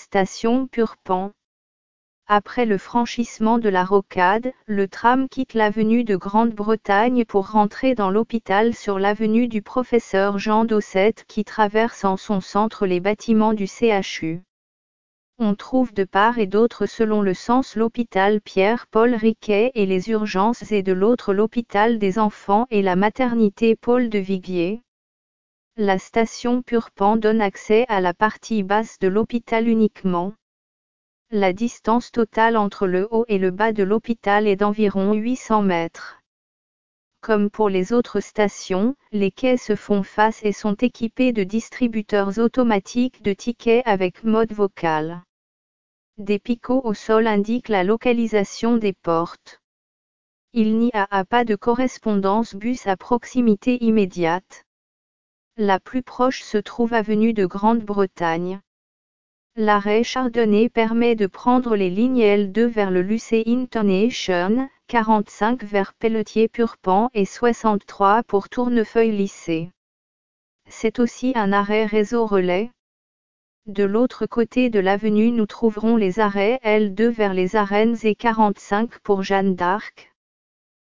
station Purpan. Après le franchissement de la rocade, le tram quitte l'avenue de Grande-Bretagne pour rentrer dans l'hôpital sur l'avenue du professeur Jean Dosset qui traverse en son centre les bâtiments du CHU. On trouve de part et d'autre selon le sens l'hôpital Pierre-Paul Riquet et les urgences et de l'autre l'hôpital des enfants et la maternité Paul de Viguier. La station Purpan donne accès à la partie basse de l'hôpital uniquement. La distance totale entre le haut et le bas de l'hôpital est d'environ 800 mètres. Comme pour les autres stations, les quais se font face et sont équipés de distributeurs automatiques de tickets avec mode vocal. Des picots au sol indiquent la localisation des portes. Il n'y a pas de correspondance bus à proximité immédiate. La plus proche se trouve avenue de Grande-Bretagne. L'arrêt Chardonnay permet de prendre les lignes L2 vers le Lucé Intonation, 45 vers Pelletier-Purpan et 63 pour Tournefeuille-Lycée. C'est aussi un arrêt réseau relais. De l'autre côté de l'avenue nous trouverons les arrêts L2 vers les Arènes et 45 pour Jeanne d'Arc,